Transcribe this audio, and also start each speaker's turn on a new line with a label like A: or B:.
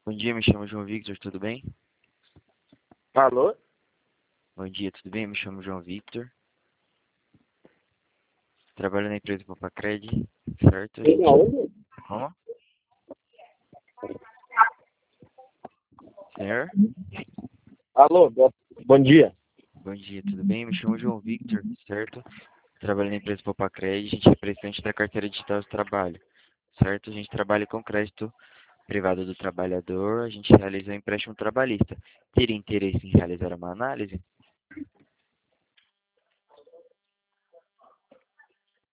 A: Bom dia, me chamo João Victor, tudo bem?
B: Alô?
A: Bom dia, tudo bem? Me chamo João Victor. Trabalho na empresa Papacred, certo? A
B: Ele
A: gente...
B: aonde?
A: Como? Senhor?
B: Alô, bom dia.
A: Bom dia, tudo bem? Me chamo João Victor, certo? Trabalho na empresa Papacred, a gente é representante da carteira digital de trabalho, certo? A gente trabalha com crédito privado do trabalhador, a gente realiza um empréstimo trabalhista. Teria interesse em realizar uma análise?